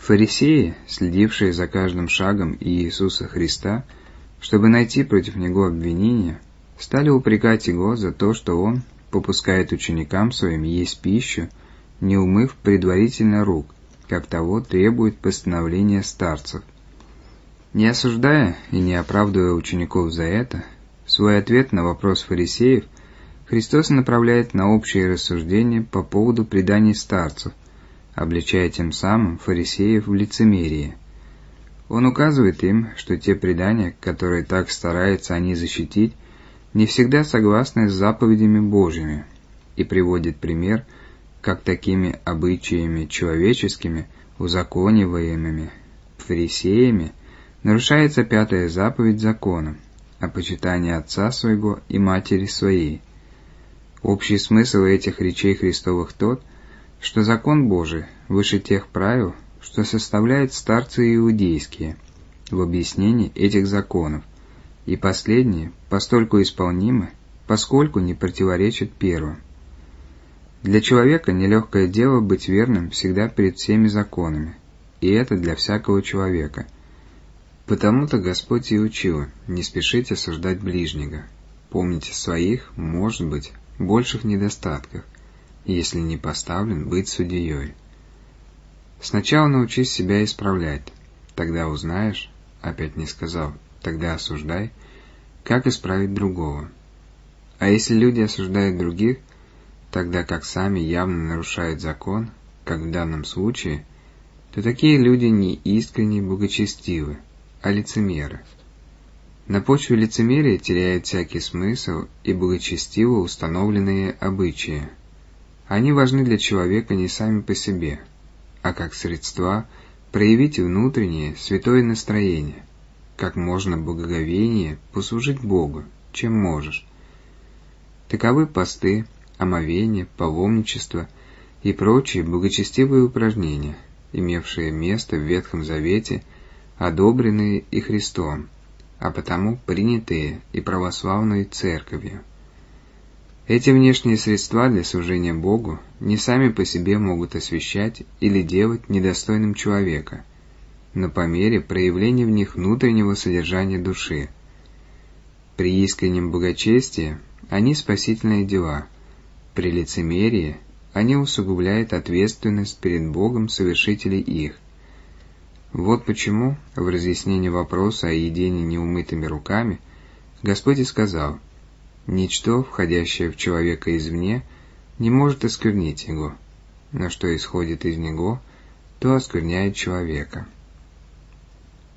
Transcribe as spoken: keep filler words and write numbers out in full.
Фарисеи, следившие за каждым шагом Иисуса Христа, чтобы найти против Него обвинения, стали упрекать Его за то, что Он попускает ученикам Своим есть пищу, не умыв предварительно рук, как того требует постановление старцев. Не осуждая и не оправдывая учеников за это, свой ответ на вопрос фарисеев Христос направляет на общие рассуждения по поводу преданий старцев, обличая тем самым фарисеев в лицемерии. Он указывает им, что те предания, которые так стараются они защитить, не всегда согласны с заповедями Божьими, и приводит пример, как такими обычаями человеческими, узакониваемыми фарисеями, нарушается пятая заповедь закона о почитании отца своего и матери своей. Общий смысл этих речей Христовых тот, что закон Божий выше тех правил, что составляют старцы иудейские в объяснении этих законов, и последние постольку исполнимы, поскольку не противоречат первым. Для человека нелегкое дело быть верным всегда перед всеми законами, и это для всякого человека. Потому-то Господь и учил: не спешите осуждать ближнего, помните своих, может быть, больших недостатках, если не поставлен быть судьей. Сначала научись себя исправлять, тогда узнаешь, опять не сказал, тогда осуждай, как исправить другого. А если люди осуждают других, тогда как сами явно нарушают закон, как в данном случае, то такие люди не искренне благочестивы, а лицемеры. На почве лицемерия теряет всякий смысл и благочестиво установленные обычаи. Они важны для человека не сами по себе, а как средства проявить внутреннее святое настроение, как можно благоговейнее послужить Богу, чем можешь. Таковы посты, омовение, паломничество и прочие благочестивые упражнения, имевшие место в Ветхом Завете, одобренные и Христом, а потому принятые и православной Церковью. Эти внешние средства для служения Богу не сами по себе могут освящать или делать недостойным человека, но по мере проявления в них внутреннего содержания души. При искреннем благочестии они спасительные дела, при лицемерии они усугубляют ответственность перед Богом совершителей их. Вот почему в разъяснении вопроса о едении неумытыми руками Господь и сказал: «Ничто, входящее в человека извне, не может осквернить его, но что исходит из него, то оскверняет человека».